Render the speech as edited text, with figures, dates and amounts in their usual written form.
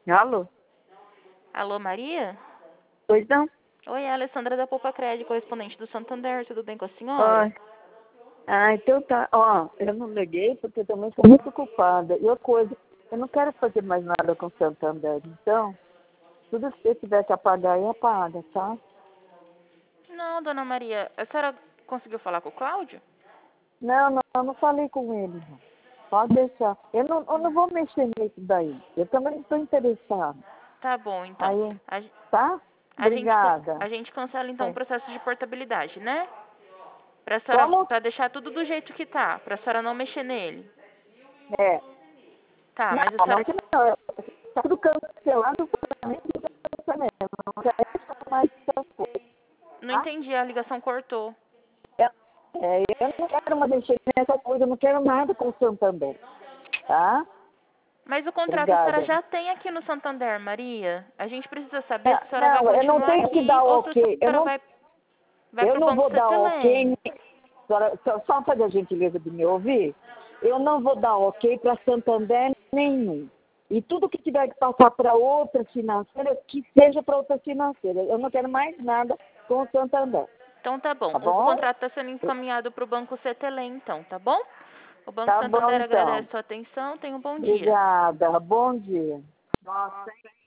Alô? Alô, Maria? Pois não? Oi, é a Alessandra da Poupa Crédito, correspondente do Santander. Tudo bem com a senhora? Oi. Ah, então tá. Ó, eu não liguei porque eu também estou muito ocupada. E outra coisa, eu não quero fazer mais nada com o Santander. Então, tudo que você tiver que apagar aí, apaga, tá? Não, dona Maria. A senhora conseguiu falar com o Cláudio? Não, eu não falei com ele. Não. Pode deixar. Eu não vou mexer nisso daí. Eu também não estou interessada. Tá bom, então. Aí, A, tá? a gente, Obrigada. a gente cancela, então, o É. processo de portabilidade, né? Como? Pra deixar tudo do jeito que tá. Pra senhora não mexer nele. É. Tá, mas a Não, senhora... que não. Tá tudo cancelado, o pagamento do cancelamento. Não quero mais essas coisas, Não tá? entendi, a ligação cortou. Eu não quero mais mexer nessa coisa, eu não quero nada com o Santander, tá? Mas o contrato a senhora Obrigada. já tem aqui no Santander, Maria. A gente precisa saber se a senhora vai Não, eu não continuar tenho que aqui dar ou se a ok. senhora vai Eu pro não Banco vou dar ok. Cetelem. Só fazer a gentileza de me ouvir. Eu não vou dar ok para Santander nenhum. E tudo que tiver que passar para outra financeira, que seja para outra financeira. Eu não quero mais nada com o Santander. Então tá bom. Tá O bom? contrato está sendo encaminhado para o Banco Cetelem, então, tá bom? O Banco Tá bom, Santander agradece então. sua atenção. Tenha um bom dia. Obrigada. Bom dia. Nossa,